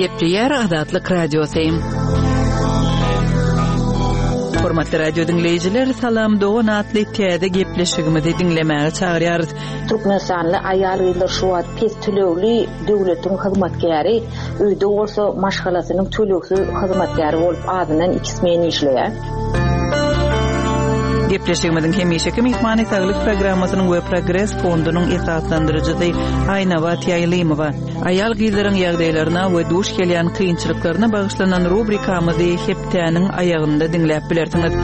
Gepleyer Azatlyk Radiosyň. Hormatly radio dinleyijiler, salam dogan atly täze gepleşigimizi dinlemäge çagyrýarys. Türkmenistanly aýalgylar şu wagt pes tölegli döwletiň hyzmatkäri, öýde bolsa maşgalasynyň töleksiz hyzmatkäri bolup azyndan 2 meni işleýär. Gepleşigimizin hemişeki mehmany saglyk programmasynyň we Progress fondunyň esaslandyrjysy Aýnawa Tiýaýlymowa aýal gyzlaryň ýagdaýlaryna we duş gelýän kynçylyklaryna bagyşlanan rubrikamyzy heptäniň aýagynda dinläp bilersiňiz.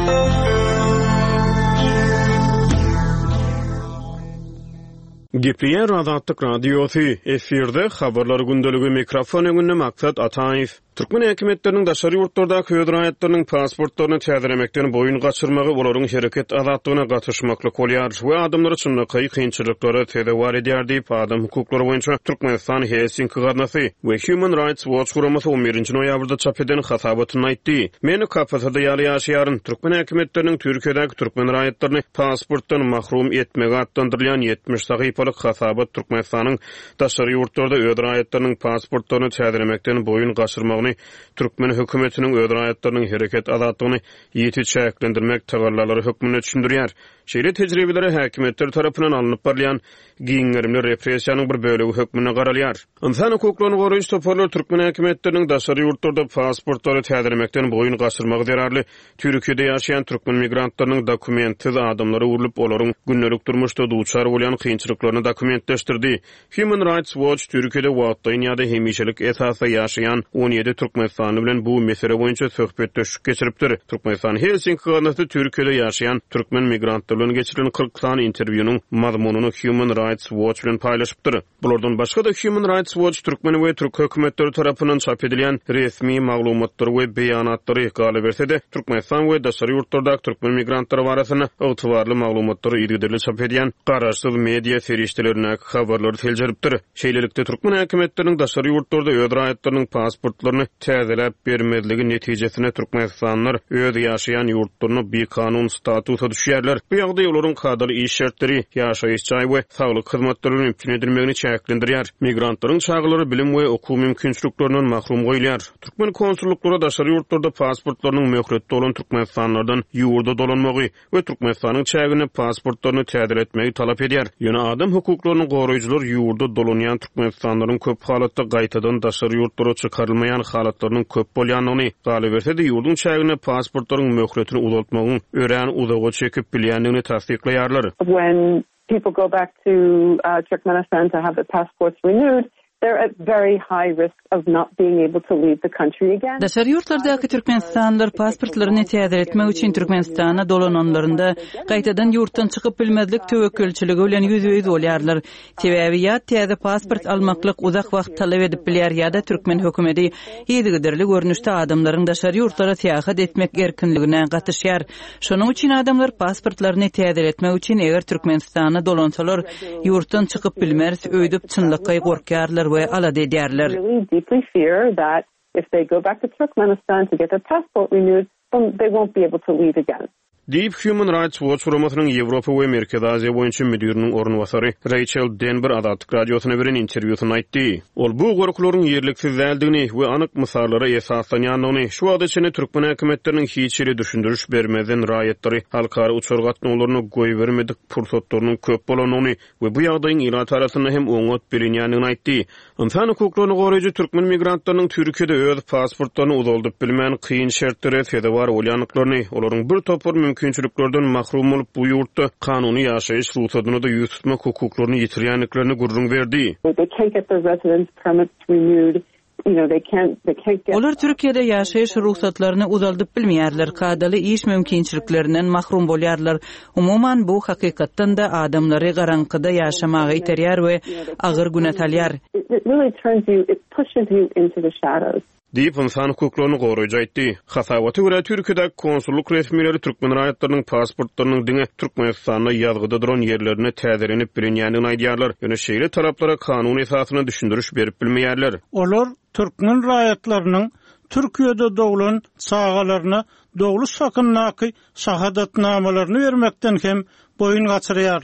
Gepleyer Azatlyk Radiosy efirde habarlar gündəligi mikrofon öňünde maksat Ataýew. Türkmen häkimetleriniň daşary ýurtlardaky höwraýatlarynyň pasportlaryny täzelemekden boyun gaçyrmagy olaryň hereket azatlygyna gatnaşmaklyk bolýar we adamlar üçin kynçylyklary täze edýär diýip adam hukuklary boýunça Türkmenistan Helsinki garnasy we Human Rights Watch guramasy 11-nji noýabrda çap eden hasabatyny aýtdy. Meni kapasada ýaşaýaryn Türkmen häkimetleriniň Türkiýedäki türkmen raýatlaryny pasportdan mahrum etmege atlandyrylýan 70 sahypalyk hasabat Türkmenistanyň daşary ýurtlarda höwraýatlarynyň pasportlaryny täzelemekden boyun gaçyrmagyny Türkmen hökümetiniň öwraýatlarynyň hereket azatlygyny ýeti çäklendirmek tagarlalary hökmüne düşündirýär. Şeýle tejribeleri häkimetler tarapyndan alınıp barýan giňerimli repressiýanyň bir bölegi hökmüne garalýar. Insan hukuklaryny goraýjy toparlar Türkmen häkimetleriniň daşary ýurtlarda pasportlary täzelemekden boyun gaçyrmagy derarly Türkiýede ýaşaýan türkmen migrantlarynyň dokumentsiz adamlary urulyp olaryň günnelik durmuşda duçar bolýan kynçylyklaryny dokumentleşdirdi. Human Rights Watch Türkiýede wagt dünýäde hemişelik esasy ýaşaýan 17 Türkmenistany bilen bu mesele boýunça söhbetleşik geçiripdir. Türkmenistan Helsinki garnasy Türkiýede ýaşaýan türkmen migrantlaryny geçirilen 40 sany interwýunyň mazmunyny Human Rights Watch bilen paýlaşypdyr. Bulardan başga da Human Rights Watch türkmen we türk hökümetleri tarapyndan çap edilen resmi maglumatlary we beýanatlary galy berse de Türkmenistan we daşary ýurtlardaky türkmen migrantlary barasyna ygtybarly maglumatlary ýerli çap edýän garaşsyz media serişdelerine habarlary teljeripdir. Şeýlelikde türkmen häkimetleriniň daşary ýurtlarda öwraýatlarynyň pasportlaryny täzelep bermezligi netijesinde Türkmenistanlar öz ýaşaýan ýurtlaryny bir kanun statusa düşýärler. Bu ýagdaý olaryň kadar iş şertleri, ýaşaýyş joy we saglyk hyzmatlaryny mümkin edilmegini çäklendirýär. Migrantlaryň çagyları bilim we okuw mümkinçiliklerinden mahrum goýulýar. Türkmen konsulluklary daşary ýurtlarda pasportlarynyň möhretde bolan türkmenistanylardan ýurda dolanmagy we Türkmenistanyň çägini pasportlaryny täzeletmegi talap edýär. Ýöne adam hukuklaryny goraýjylar ýurda dolanýan türkmenistanylaryň köp halatda gaýtadan daşary ýurtlara çykarylmaýan halatlarynyň köp bolýanyny galy berse de ýurdun çägini pasportlaryň möhretini uzatmagyň ören uzaga çekip bilýändigini tasdiklaýarlar. When people go back to Turkmenistan to have their passports renewed, they're at very high risk of not being able to leave the country again. Daşary ýurtlardaky türkmenistanlylar pasportlaryny täzeletmek üçin Türkmenistana dolananlarynda gaýtadan ýurtdan çykyp bilmezlik töwekkülçiligi bilen ýüzüýüz bolýarlar. Sebäbi ýa täze pasport almaklyk uzak wagt talap edip bilýär ýa-da türkmen hökümeti ýygyderli görnüşde adamlaryň daşary ýurtlara seýahat etmek erkinligine gatnaşýar. Şonuň üçin adamlar pasportlaryny täzeletmek üçin eger Türkmenistana dolansalar ýurtdan çykyp bilmez, öýdüp çynlykka gorkýarlar we alad edýärler. Really deeply fear that if they go back to Turkmenistan to get their passport renewed, they won't be able to leave again. Deep Human Rights Watch guramasynyň Ýewropa we Merkez Aziýa boýunça müdiriniň ornwasary Rachel Denber Azatlyk Radiosyna beren interwýusyny aýtdy. Ol bu gorklaryň ýerliksiz däldigini we anyk mysallara esaslanýanyny, şu wagtda içinde türkmen häkimetleriniň hiç ýere düşündürüş bermeden raýatlary halkara uçur gatnawlaryny goý bermedik pursatlarynyň köp bolanyny we bu ýagdaýyň ýylat arasyna hem oňat bilinýändigini aýtdy. Insan hukuklaryny goraýjy türkmen migrantlarynyň Türkiýede öz pasportlaryny uzaldyp bilmän kyn şertlere täze bar bolýanlyklaryny, olaryň bir topar mümkinçiliklerden mahrum olup bu ýurtda kanuny ýaşaýyş ruhsatyny da ýüz tutmak hukuklaryny ýitirýänliklerini gurrun berdi. They can't get their residence permits renewed. They can't get. Olar Türkiýede ýaşaýyş ruhsatlaryny uzaldyp bilmeýärler, kadaly iş mümkinçiliklerinden mahrum bolýarlar. Umuman bu hakykatdan da adamlary garankyda ýaşamagy iterýär we agyr günatalýar. It really turns you, it pushes you into the shadows. Diýip insan hukuklaryny goraýjy aýtdy. Hasabaty görä Türkiýede konsulluk resmileri türkmen raýatlarynyň pasportlarynyň diňe Türkmenistana ýazgyda duran ýerlerine täzelenip bilinýändigini aýdýarlar. Ýöne şeýle taraplara kanun esasyna düşündürüş berip bilmeýärler. Olar türkmen raýatlarynyň Türkiýede doglan çağalaryna dogly sakynnaky şahadatnamalaryny bermekden hem boyun gaçyrýarlar.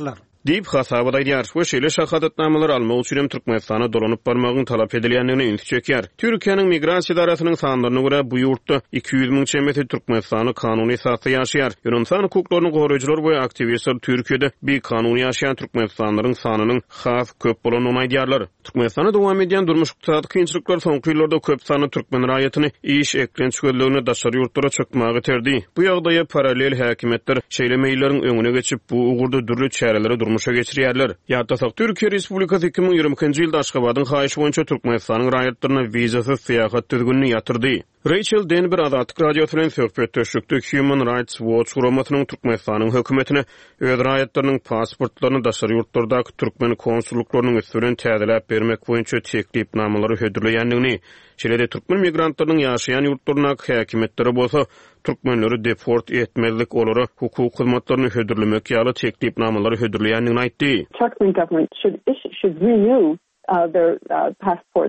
Deyip hasabada edýär. We şeýle şahadatnamalar almak üçin Türkmenistana dolanyp barmagyny talap edilýändigini üns çekýär. Türkiýanyň migrasiýa darasynyň sanlaryna görä bu ýurtda 200 000 çemeti Türkmenistany kanuny esasda ýaşaýar. İnsan hukuklaryny goraýjylar we aktivistler Türkiýede bir kanuny ýaşaýan Türkmenistanlaryň sanynyň has köp bolanyny aýdýarlar. Türkmenistana dowam edýän durmuş ykdysady kynçylyklar soňky ýyllarda köp sanly türkmen raýatyny iş eklençiligini daşary ýurtlara çykmagy terdi. Bu ýagdaýa paralel häkimetler şeýle meýilleriň öňüne geçip bu ugurda dürli çäreleri durmuşa geçirýärler. Ýa-da Türkiýe Respublikasy 2020-nji ýylda Aşgabatyň haýyşy boýunça Türkmenistanyň raýatlaryna wizasyz seýahat düzgünlüğini ýatyrdy. Rachel Denber Adatyk radiosynyň söhbetdeşlikde Human Rights Watch guramatynyň Türkmenistanyň hökümetine öz raýatlarynyň pasportlaryny daşary ýurtlardaky türkmen konsulluklarının üstüren täzeläp bermek boýunça teklipnamalary hödürleýändigini, şeýle-de türkmen migrantlarynyň ýaşaýan ýurtlaryna häkimetleri bolsa türkmenleri deport etmelik olary hukuk hyzmatlaryny hödürlemek ýaly teklipnamalary hödürleýändigini aýtdy. Turkmen government should renew their passports.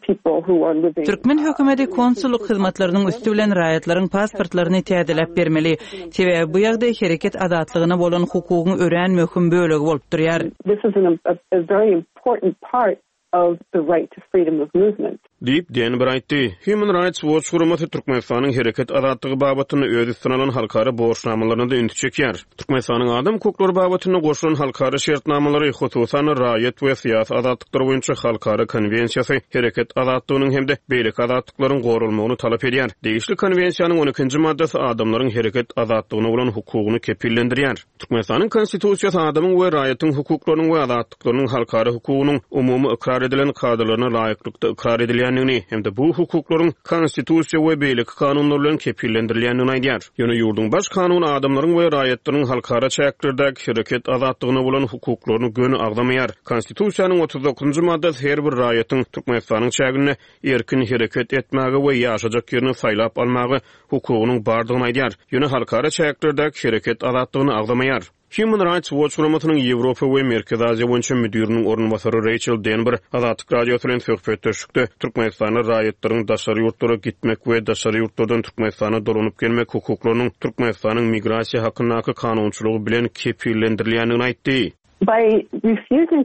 Türkmen hökümeti konsulluk hyzmatlarynyň üstü bilen raýatlaryň pasportlaryny täzeläp bermeli. Sebäbi bu ýagdaý hereket adatlygyna bolan hukugyň ören möhüm bölegi bolup durýar. This is a very important part of the right to freedom of movement. Deyip Denber aýtdy. Human Rights Watch guramaty Türkmenistanyň hereket adatlygy babatyny öz üstüne alan halkara borçnamalaryny da üns çekýär. Türkmenistanyň adam hukuklary babatyny goşulan halkara şertnamalary, hususan raýat we syýasy adatlyklar boýunça halkara konwensiýasy hereket adatlygynyň hemde beýlek adatlyklaryň gorulmagyny talap edýär. Degişli konwensiýanyň 12-nji maddasy adamlaryň hereket adatlygyna bolan hukugyny kepillendirýär. Türkmenistanyň konstitusiýasy adamyň we raýatyň hukuklarynyň we adatlyklarynyň halkara hukugynyň umumy ikrar edilen kadaryna laýyklykda ikrar edilýän hem de bu hukuklaryň konstitusiýa we beýleki kanunlar bilen kepillendirilýändigini aýdýar. Ýöne ýurdun baş kanuny adamlaryň we raýatlaryň halkara çäklerdäki hereket adatlygyna bolan hukuklaryny göni agdamaýar. Konstitusiýanyň 39-njy maddasy her bir raýatyň Türkmenistanyň çägine erkin hereket etmäge we ýaşajak ýerini saýlap almagy hukugynyň bardygyny aýdýar. Ýöne halkara çäklerdäki hereket adatlygyny agdamaýar. Human Rights Watch guramatynyň Ýewropa we Merkez Aziýa boýunça müdiriniň ornubasary Rachel Denber Adatyk radiosynyň bilen söhbetdeşlikde Türkmenistanyň raýatlarynyň daşary ýurtlara gitmek we daşary ýurtlardan Türkmenistana dolanyp gelmek hukuklarynyň Türkmenistanyň migrasiýa hakkyndaky kanunçylygy bilen kepillendirilýändigini aýtdy. By refusing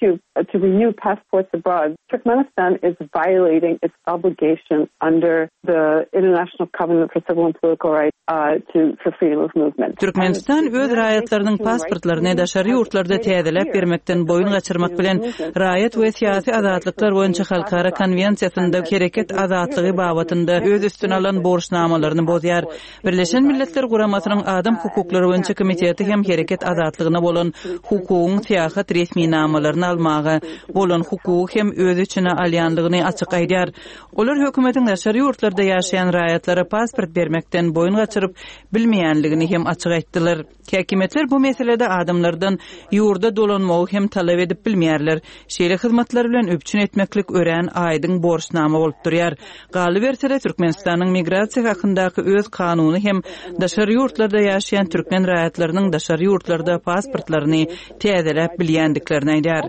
to renew passports abroad, Turkmenistan is violating its obligation under the International Covenant for Civil and Political Rights for freedom of movement. Türkmenistan öz raýatlarynyň pasportlaryny daşary ýurtlarda täzeläp bermekden boyun gaçyrmak bilen raýat we syýasy azatlyklar boýunça halkara konwensiýasynda hereket azatlygy babatynda öz üstüne alan borçnamalaryny bozýar. Birleşen Milletler Guramatynyň Adam hukuklary boýunça komiteti hem hereket azatlygyna bolan hukugyň syýasat resmi namalaryny almagy, bolan hukugy hem öz içine alýanlygyny açyk aýdýar. Olar hökümetiň daşary ýurtlarda ýaşaýan raýatlara pasport bermekden boyun gaçyryp bilmeýänligini hem açyk aýtdylar. Häkimetler bu meselede adamlardan ýurda dolanmagy hem talap edip bilmeýärler. Şeýle hyzmatlar bilen öpçün etmeklik ören aýdyň borçnama bolup durýar. Galy bersede Türkmenistanyň migrasiýa hakyndaky öz kanuny hem daşary ýurtlarda ýaşaýan türkmen raýatlarynyň daşary ýurtlarda pasportlaryny täzeläp bilýändiklerini aýdýar.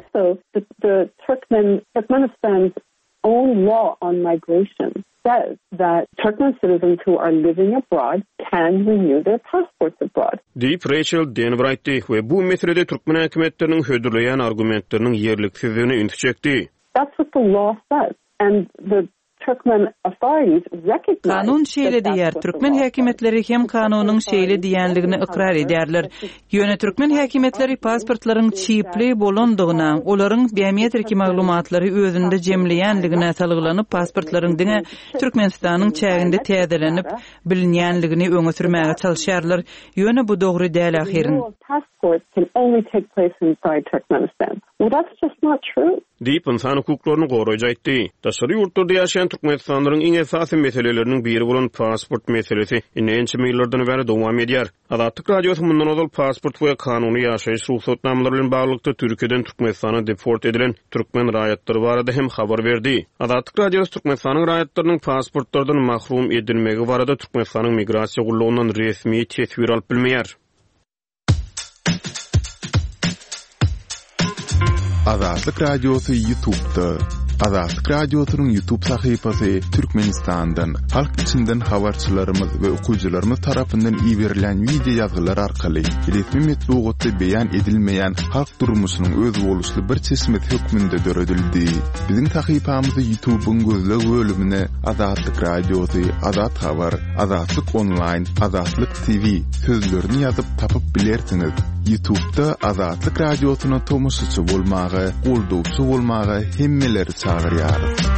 The Turkmenistan's own law on migration says that Turkmen citizens who are living abroad can renew their passports abroad. Deyip Rachel Denber aýtdy we bu meselede türkmen häkimetleriniň hödürleýän argumentleriniň ýerliksizligine üns çekdi. That's what the law says, and the Turkmen authorities recognize kanun şeýle diýär. Türkmen häkimetleri hem kanunyň şeýle diýenligini ikrar edýärler. Ýöne türkmen häkimetleri pasportlaryň çipli bolandygyna, olaryň biometrik maglumatlary özünde jemleýänligine salgylanyp pasportlaryň diňe Türkmenistanyň çäginde täzelenip bilinýänligini öňe sürmäge çalışýarlar. Ýöne bu dogry däl ahirin. Passports can only take place inside Turkmenistan. Well, that's just not true. Deyip insan hukuklaryny goraýjy aýtdy. Daşary ýurtlarda ýaşaýan Türkmenistanlaryň iň esasy meseleleriniň biri bolan pasport meselesi inençe meýillerden beri dowam edýär. Adatyk radiosu mundan ozal pasport we kanuny ýaşaýyş ruhsatnamalary bilen baglyqda Türkiýeden Türkmenistana deport edilen türkmen raýatlary barada hem habar berdi. Adatyk radiosu Türkmenistanyň raýatlarynyň pasportlardan mahrum edilmegi barada Türkmenistanyň migrasiýa gullugynyň resmi tesbir alyp bilmeýär. Azatlyk radiosu YouTube'da, Azatlyk radiosynyň YouTube sahypasy Türkmenistandan, halk içinden habarçylarymyz we okuwçylarymyz tarapyndan ýiberilen video ýazgylar arkaly resmi metbuatda beýan edilmeýän halk durmuşynyň öz boluşly bir çeşmet hökmünde döredildi. Biziň sahypamyzy YouTube'un gözleg bölümine Azatlyk radiosy, Azat habar, Azatlyk online, Azatlyk TV sözlerini ýazyp tapyp bilersiňiz. YouTube'da Azatlyk radiosyna tomusçy bolmagy, goldugçy bolmagy hemmeleri çağırýar.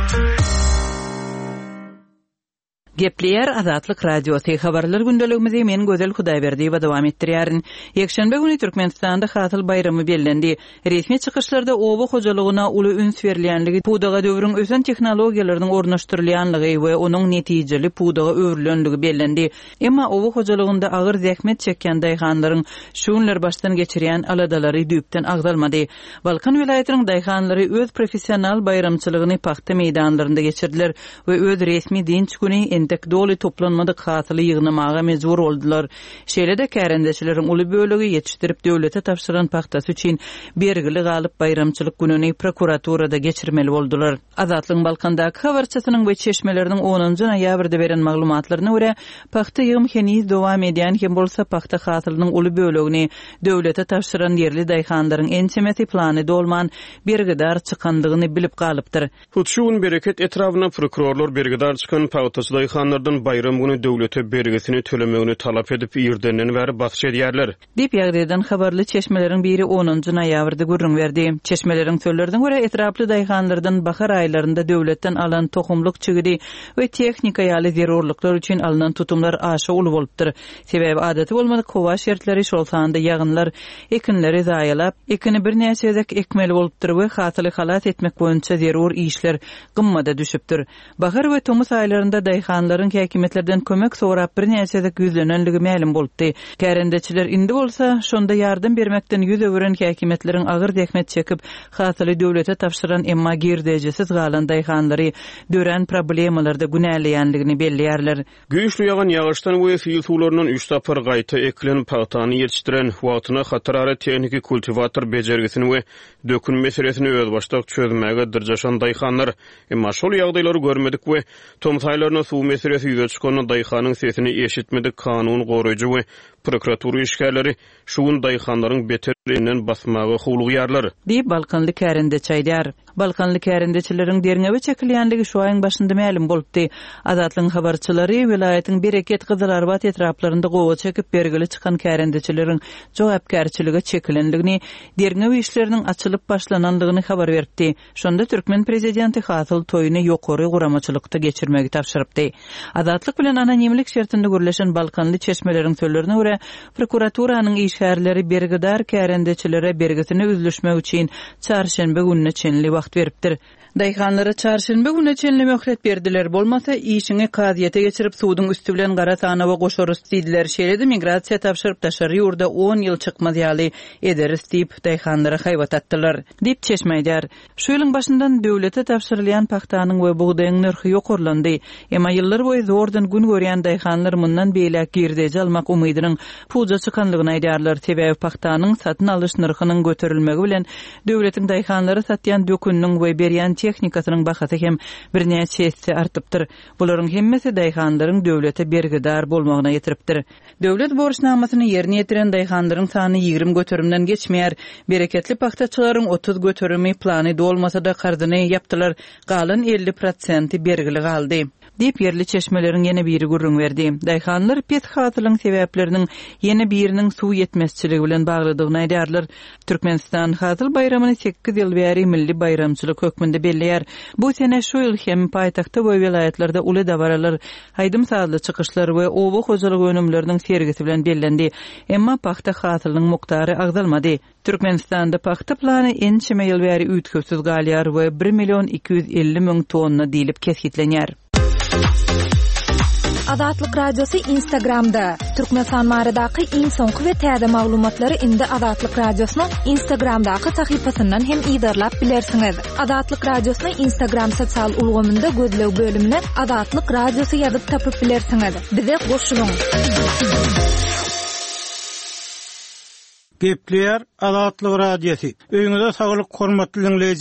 Gepleyer Azatlyk radiosu habarlar gündeligimizi men Gözel Hudaýberdi we dowam etdirýärin. Ýekşenbe güni Türkmenistanda Hatyl bayramy bellendi. Resmi çykyşlarda oba hojalygyna uly üns berilýänligi, pudaga döwrüň ösen tehnologiýalarynyň ornaşdyrylýanlygy we onuň netijeli pudaga öwrülenligi bellendi. Emma oba hojalygynda agyr zähmet çekýän daýhanlaryň şuňlar başdan geçirýän aladalary düýpden agdalmady. Balkan vilayetiniň daýhanlary öz professional bayramçylygyny paxta meýdanlarynda geçirdiler we öz resmi dinç güni entek doli toplanmadyk hatyly ýygnamaga mejbur boldular. Şeýle-de kärendeçileriň uly bölegi ýetişdirip döwlete tapşyran paxtasy üçin bergili galyp bayramçylyk gününi prokuraturada geçirmeli boldular. Azatlyň Balkandaky habarçysynyň we çeşmeleriniň 10-njy noýabrda beren maglumatlaryna görä, paxta ýygym heniz dowam edýän hem bolsa paxta hatylynyň uly bölegini döwlete tapşyran yerli daýhanlaryň ençemeti plany dolman bergidar çykandygyny bilip galypdyr. Hutşuň bereket etrafyna prokurorlar bergidar çykan paxtasy daýhanlardan bayram güni döwlete bergisini tölemegini talap edip ýerdenden bäri baş edýärler. Dip ýagdaýdan habarly çeşmeleriň biri 10-njy noýabrda gürrüň berdi. Çeşmeleriň sözlerden görä etraply daýhanlardan bahar aýlarynda döwletden alan tohumluk çygdy we tehnika ýaly zerurluklar üçin alynan tutumlar aşa uly bolupdyr. Sebäbi adaty bolmadyk howa şertleri şol sanda ýagynlar ekinleri zaýalap, ekini bir näçedek ekmeli bolupdyr we hatyly halat etmek boýunça zerur işler gymmada düşüpdir. Bahar we tomus aýlarynda daýhanlaryň häkimetlerden kömek sorap bir näçedek ýüzlenenligi ma'lum bolupdy. Kärendeçiler indi bolsa şonda ýardym bermekden ýüz öwren häkimetleriň agyr zähmet çekip hatyly döwlete tapşyran emma girdejesiz galan daýhanlary dören problemalarda günäleýänligini belliýärler. Güýçli ýagan ýagyşdan we fiil suwlarynyň 3 tapar gaýta eklen paxtany ýetişdiren wagtyna hatyrary tehniki kultivator bejergisini we dökün meselesini öz başdak çözmäge dirjaşan daýhanlar emma şol ýagdaýlary görmedik we tomsaýlaryna suw meselesi ýüze çykan daýhanyň sesini eşitmedik kanun goraýjy we prokuratura işgärleri şuň daýhanlaryň beterinden basmagy howlugyarlar. Diýip Balkanly kärendeçi aýdýar. Balkanly kärendeçileriň derňebi çekilýänligi şu aýyň başynda ma'lum bolupdy. Azatlyň habarçylary vilayetiň bereket Gyzlarbat etraplarynda gowa çekip bergili çykan kärendeçileriň jogapkärçiligi çekilenligini, derňebi işleriniň açylyp başlananlygyny habar berdi. Şonda Türkmen prezidenti Hatyl toýuny ýokary guramaçylykda geçirmegi tapşyrypdy. Azatlyk bilen anonimlik şertinde gürleşen Balkanly çeşmeleriň sözlerine görä, prokuraturanın işgärleri bergidar kärendeçilere bergisini üzleşmek üçin çarşembe gününe çenli wagt beripdir. Daýhanlara çarşembe güne çenli möhlet berdiler. Bolmasa işini kaziýete geçirip suwdyň üstü bilen gara sana we goşarys diýdiler. Şeýle-de migrasiýa tapşyryp daşary ýurda 10 ýyl çykmaz ýaly ederis diýip daýhanlara haýbat atdylar. Diýip çeşmeýdär. Şu ýylyň başyndan döwlete tapşyrylýan paxtanyň we buğdaýyň narhy ýokurlandy. Emma ýyllar boýy zordan gün görýän daýhanlar mundan beýle girdeji almak umydynyň puja çykanlygyny aýdýarlar. Sebäbi paxtanyň satyn alyş narhynyň göterilmegi bilen döwletiň daýhanlary satýan dökünniň we berýän tehnikasynyň bahasy hem bir näçe esse artypdyr. Bularyň hemmesi daýhanlaryň döwlete bergidar bolmagyna ýetiripdir. Döwlet borçnamasyny ýerine ýetiren daýhanlaryň sany 20 götürümden geçmeýär. Bereketli paxtaçylaryň 30 götürümi plany dolmasa da kardyny ýapdylar. Galan 50% bergili galdy. Diýip yerli çeşmelerin ýene biri gurrun berdi. Daýhanlar pet hatylyň sebäpleriniň ýene biriniň suw ýetmezçiligi bilen baglydygyny aýdýarlar. Türkmenistan Hatyl bayramyny 8 ýyl bäri milli bayramçylyk hökmünde belliýär. Bu sene şu ýyl hem paýtagtda we vilayetlerde uly dabaralar, haýdym saatly çykyşlar we oba hojalyk önümleriniň sergisi bilen bellendi. Emma paxta hatylynyň muktary agdalmady. Türkmenistanda paxta plany ençeme ýyl bäri üýtgüsiz galýar we 1.250.000 tonna diýilip kesgitlenýär. Azatlyk radiosu Instagramda. Türkmenistan maradaky iň soňky we täze maglumatlary indi Azatlyk radiosynyň Instagramdaky sahypasyndan hem ýydarlap bilersiňiz. Azatlyk radiosyny Instagram sosial ulgamynda gözleg bölümine Azatlyk radiosu ýazyp tapyp bilersiňiz. Bize goşulyň. Gepleyer Azatlyk radiosu. Öňüňizde saglyk hormatly dinleýijiler.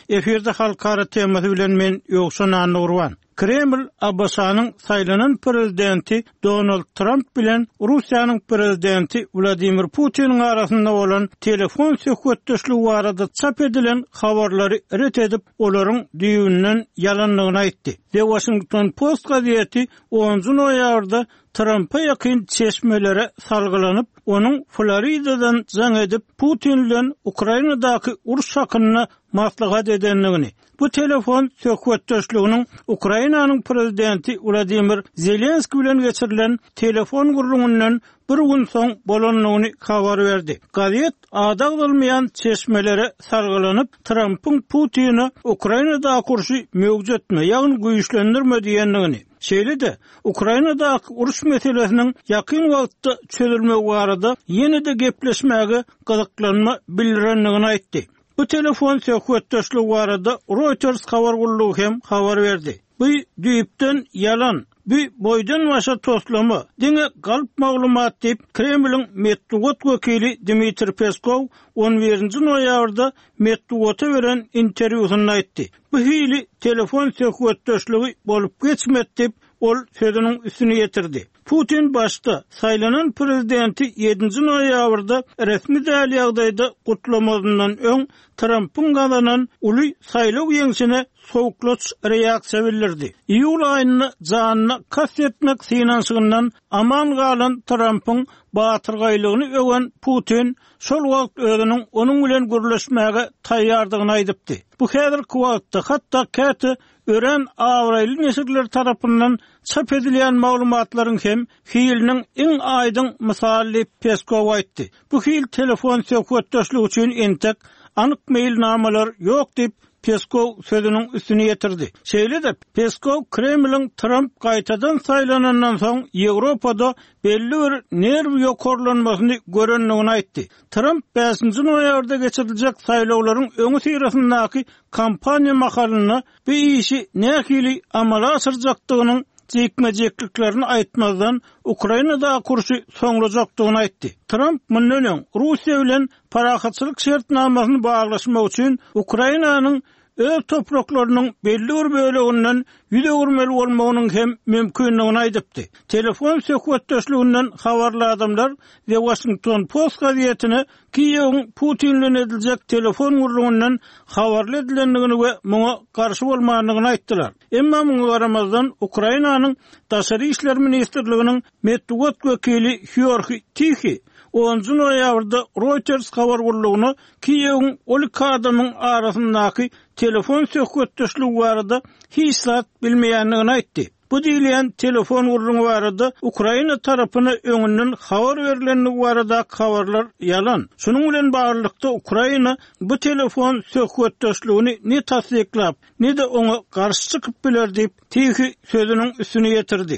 Efirde halkara teması bilen men Ýogşan Anurwan. Kreml Abbasanyň saýlanan prezidenti Donald Trump bilen Russiýanyň prezidenti Vladimir Putin arasynda bolan telefon söhbetdeşligi barada çap edilen habarlary ret edip olaryň düýünden yalanlygyny aýtdy. The Washington Post gazetesi 10 noýabrda Trump'a yakın çeşmelere salgılanıp, onun Florida'dan zan edip Putin bilen Ukrayna'daki uruş hakkında maslahat edenligini. Bu telefon söhbetdeşliginiň Ukraynanyň prezidenti Vladimir Zelenski bilen geçirilen telefon gurulmyndan bir gün soň bolanlygyny habar berdi. Gazet ada bolmayan çeşmelere salgılanıp Trump'ın Putin'i Ukrayna'da kurşy mewjudmy, ýagny güýçlendirme diýenligini. Şeýle-de Ukrayna'da uruş meselesiniň ýakyn wagtda çözülmegi barada ýene-de gepleşmäge gyzyklanma bildirenligini aýtdy. Bu telefon söhbetdeşligi barada Reuters habar gurulugy hem habar berdi. Bu düýüpden yalan, bu boydan başa toslama, diňe galp maglumat diýip Kremliň Medvedew wekili Dmitri Peskov 11-nji noýabrda Medvedew'e beren interwýusynda aýtdy. Bu hili telefon söhbetdeşligi bolup geçmedi diýip ol sözüniň üstüne ýetirdi. Putin başta saýlanan prezidenti 7-nji noýabrda resmi däli ýagdaýda gutlamadyndan öň Trump'ın gazanan uly saýlaw ýeňsine sowuklaç reaksiýa bildirdi. Iýul aýyny janyna kastetmek synanşygyndan aman galan Trump'ın batyrgaýlygyny öwen Putin şol wagt özüniň onuň bilen gürleşmäge taýýardygyny aýdypdy. Bu häzirki wagtda hatda käte ören awraýly neşirler tarapyndan çap edilen maglumatlaryň hem fiiliniň iň aýdyň misaly Peskov aýtdy. Bu fiil telefon söhbetdeşligi üçin entek anyk mailnamalar ýok diýip Peskov sözüniň üstüne ýetirdi. Şeýle-de Peskov Kremliň Trump gaýtadan saýlanandan soň Ýewropada belli bir nerw ýokarlanmasyny görenligini aýtdy. Trump 5-nji noýabrda geçiriljek saýlawlaryň öňü syrasyndaky kampaniýa makalyny bu işi nähili amala aşyrjakdygynyň jekmejekliklerini aýtmazdan Ukrayna'da kurşy soňrajakdygyny aýtdy. Trump mundan Russiýa bilen parahatçylyk şertnamasyny baglaşmak üçin Ukraynanyň öz topraklarynyň belli bir böleginden ýüze gürmeli bolmagynyň hem mümkinligini aýdypdy. Telefon söhbetdeşliginden habarly adamlar The Washington Post gazetesine Kiýewiň Putin bilen ediljek telefon gurulmyndan habarly edilenligini we muňa garşy bolmagyny aýtdylar. Emma muňa garamazdan Ukraynanyň Daşary işler ministrliginiň Medvedew wekili Georgy Tikhy 10 noýabrda Reuters habar gurulugyny Kiýewiň oly adamyň arasyndaky telefon söhbetdeşligi barada hiç zat bilmeýänligini aýtdy. Bu diýilen telefon gurulugy barada Ukraina tarapyna öňünden habar berilenligi barada habarlar ýalan. Şunuň bilen baglykda Ukraina bu telefon söhbetdeşligini ne tasdiklap, ne de oňa garşy çykyp biler diýip Tikhy sözüniň üstüne ýetirdi.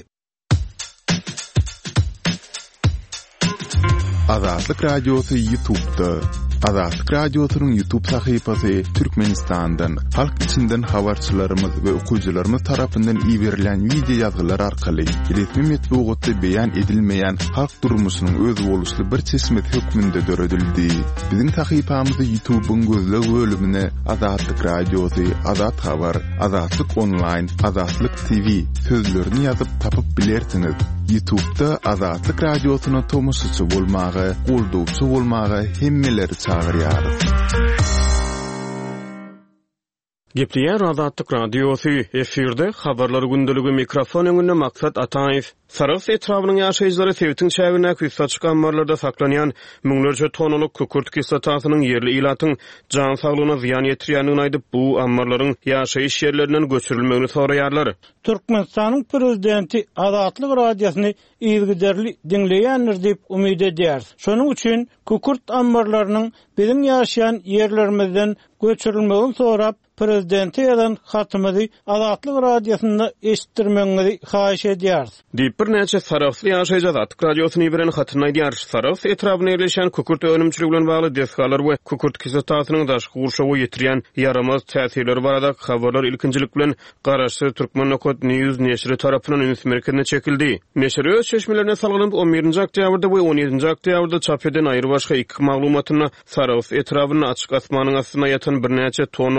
Azatlyk Radiosu YouTube'da. Azatlyk Radiosu'nun YouTube sahypasy Türkmenistan'dan, halk içinden habarçylarymyz we okuyjylarymyz tarapyndan iýerilen video ýazgylar arkaly resmi metbuatda beýan edilmeýän halk durmuşynyň öz boluşly bir çeşmet hökmünde döredildi. Biziň sahypamyzy YouTube'un gözleg bölümine Azatlyk Radiosu, Azat Habar, Azatlyk Online, Azatlyk TV sözlerini ýazyp tapyp bilersiňiz. YouTube'da Azatlyk Radiosu'na tomusçy bolmagy, goldawçy bolmagy hemmeleri çağırýar. Gepliýär Azatlyk Radiosu efirde habarlar gündeligi mikrofon öňünde maksat Ataýew. Sarys etrawynyň ýaşaýjylary Sewitiň şäherine küçük açıklanmalarda saklanýan müňlerce tonalyk kükürt kislatasynyň yerli ilatyň jan saglygyna ziýan ýetirýändigini aýdyp bu ammarlaryň ýaşaýyş ýerlerinden göçürilmegini soraýarlar. Türkmenistanyň prezidenti Azatlyk Radiosyny ýygyderli dinleýänler diýip umyt edýär. Şonuň üçin kükürt ammarlarynyň biziň ýaşaýan ýerlerimizden göçürilmegini sorap prezidenti ýazan hatymyzy Azatlyk Radiosyna eşitdirmeňizi haýyş edýär. Bir näçe sarafly ýaşaýjy Azatlyk Radiosyny beren hatyny aýdýar. Saraf etrawyna ýerleşen kükürt önümçiligi bilen bagly deskalar we kükürt kislatasynyň daşky gurşawy ýetirýän ýaramaz täsirleri barada habarlar ilkinjilik bilen garaşy Türkmenokod News neşri tarapyndan üns merkezine çekildi. Neşri öz çeşmelerine salgynyp 11-nji oktýabrda we 17-nji oktýabrda çap eden aýry başga iki maglumatyna Saraf etrawyny açyk asmanyň astyna ýatan bir näçe tonalyk kükürt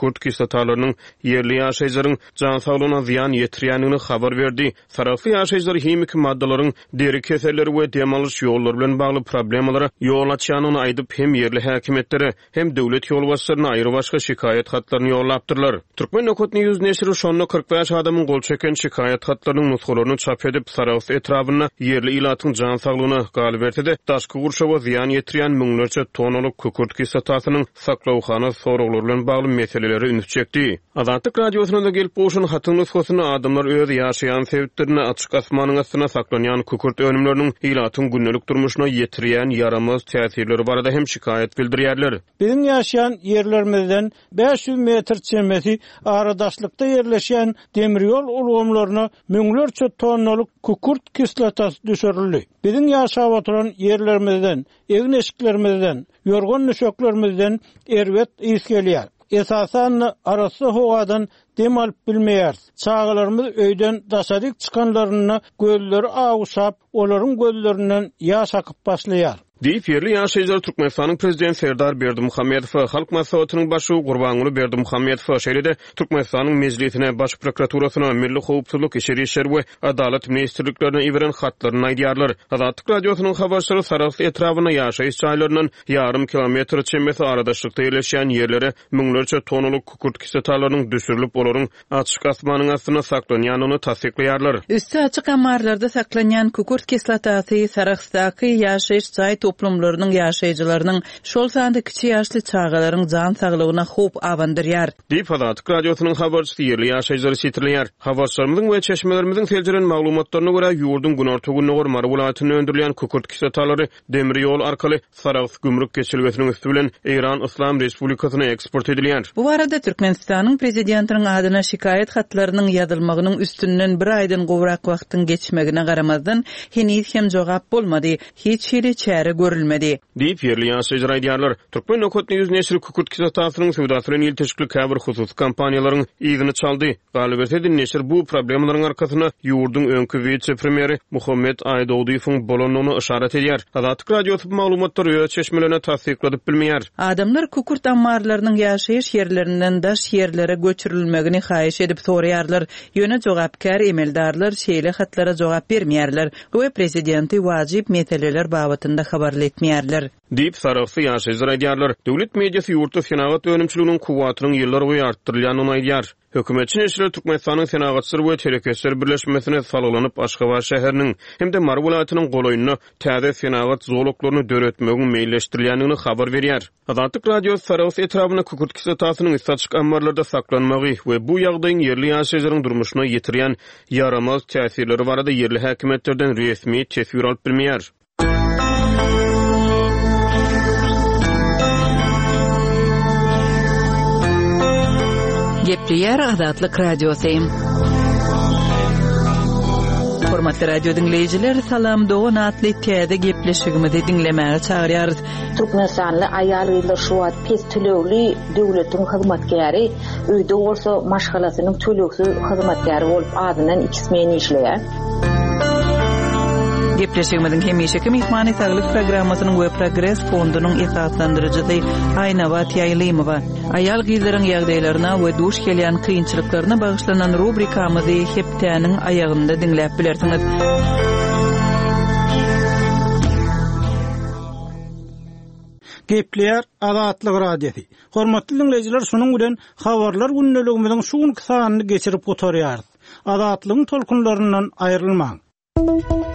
kukurt kislatalarının yerli yaşayıcıların can sağlığına ziyan yetirýänini habar berdi. Saraply yaşayıcılar hemik maddalaryň deri keselleri we demalış ýolları bilen bagly problemlara ýol açýanyny aýdyp hem yerli häkimetlere hem döwlet ýol başçylaryna aýry başga şikayet hatlaryny ýollapdyrlar. Türkmen Nokotny ýüz neşri şonda 45 adamyň gol çeken şikayet hatlarynyň nuskalaryny çap edip Saraply etrabyna yerli ilatyň can sağlygyna galyp berdi. Daşky gurşawa ziyan yetirýän müňlerçe tonalyk kukurt kislatasynyň saklawxana soraglary bilen bagly meseleleri üns çekdi. Azatlyk radiosyna da gelip boşun hatyny nusgasyny adamlar öz ýaşaýan sebeplerini açyk asmanyň astyna saklanýan kukurt önümleriniň ilatyň günnelik durmuşyna ýetirýän yaramaz täsirleri barada hem şikayet bildirýärler. Bizim ýaşaýan yerlerimizden 500 metr çemeti aradaşlykda yerleşen demiryol ulgamlaryna müňlerçe tonnalyk kukurt kislotasy düşürildi. Bizim ýaşap oturan yerlerimizden, evin eşiklerimizden, yorgan nöşeklerimizden erwet ýys gelýär. Esasan arasy howadan dem alyp bilmeýär. Çağalarymız öýden daşadyk çykanlaryna gözleri aguşap, olaryň gözlerinden ýaş akyp başlaýar. Diýip yerli ýaşaýjylar Türkmenistanyň prezidenti Serdar Berdimuhammedow halk maslahatynyň başy Gurbanuly Berdimuhammedow şeýlede Türkmenistanyň mejlisine, baş prokuraturasyna, milli howpsuzlyk işleri we adalet ministrliklerine iberen hatlaryny aýdýarlar. Azatlyk radiosynyň habarçylary Saraply etrabyna ýaşaýyş çaýlarynyň ýarym kilometr çemmesi aradaşlykda ýerleşýän yerlere müňlerçe tonalyk kukurt kislotalarynyň düşürilip olaryň açyk asmanyň astyna saklanýanyny tasdiklaýarlar. Üstü açyk amarlarda saklanýan kukurt kislotasy Saraplydaky ýaşaýyş çaý toplumlarynyň ýaşaýjylarynyň şol sanda kiçi ýaşly çağalaryň jan saglygyna howp abandyrýar. Diýip Azatlyk radiosynyň habarçysy yerli ýaşaýjylar sitirleýär. Habarçylarymyzyň we çeşmelerimiziň seljeren maglumatlaryna görä ýurdun günortagyny Gormar welaýatyna öndürilen kukurt kislotalary demir ýol arkaly Saraply gümrük geçirgesiniň üstü bilen Iran Islam Respublikasyna eksport edilýär. Bu arada Türkmenistanyň prezidentiniň adyna şikayet hatlarynyň ýazylmagynyň üstünden bir aýdan gowrak wagtyň geçmegine garamazdan henüz hem jogap bolmady. Hiç çäre görülmedi. Diýip yerli ýaşaýjylar aýdýarlar. Türkmen Nokotny ýüz neşri kukurt kislatasynyň sowdasy bilen ýelteşikli käbir hususy kompaniýalaryň ýygyny çaldy. Galyp etdi neşir bu problemlaryň arkasyna ýurdun öňkü wice-premieri Muhammed Aýdowyň bolanyny işaret edýär. Azatlyk radiosy maglumatlary ýa çeşmelerine tasdikladyp bilmeýär. Adamlar kukurt ammarlarynyň ýaşaýyş ýerlerinden daş ýerlere göçürilmegini haýyş edip soraýarlar. Ýöne jogapkar emeldarlar şeýle hatlara jogap bermeýärler. Bu prezidenti wajyp meseleler babatynda habarly etmeýärler. Diýip Saraply ýaşaýjylar aýdýarlar. Döwlet mediýasy ýurtda senagat önümçiliginiň kuwatynyň ýyllar boýy artdyrylýanyny aýdýar. Hökümetçi neşri Türkmenistanyň senagatçylar we telekeser birleşmesine salgylanyp Aşgabat şäheriniň hem-de Mar welaýatynyň golaýyna täze senagat zowlaklaryny döretmegin meýilleşdirilýänini habar berýär. Azatlyk radiosu Saraply etrabyna kukurt kislotasynyň açyk ammarlarda saklanmagy we bu ýagdaýyň yerli ýaşaýjylaryň durmuşyna ýetirýän yaramaz täsirleri barada yerli häkimetlerden resmi tesir alyp bilmeýär. Gepleýär Azatlyk radiosu. Hormatly radio dinleyijiler, salam dogan atly täze gepleşigimizi dinlemäge çagyrýarys. Türkmenistanly aýal ýyllar şu wagt pes tölegli döwletiň hyzmatkäri, öýde bolsa maşgalasynyň töleksiz hyzmatkäri bolup adynan 2 men işleýär. Gepleşigimiziň hemişeki mehmany saglyk programmasynyň we progress fondunyň esaslandyrjysy Aýnabat Ýaýlymowa. Aýal gyzlaryň ýagdaýlaryna we duş gelýän kynçylyklaryna bagyşlanan rubrikamyzy hepdäniň aýagynda dinläp bilersiňiz. Gepleýär Azatlyk radiosu. Hormatly dinleyijiler, şunuň bilen habarlar günneligimiziň şu sanyny geçirip oturýar. Azatlygyň tolkunlaryndan aýrylmaň.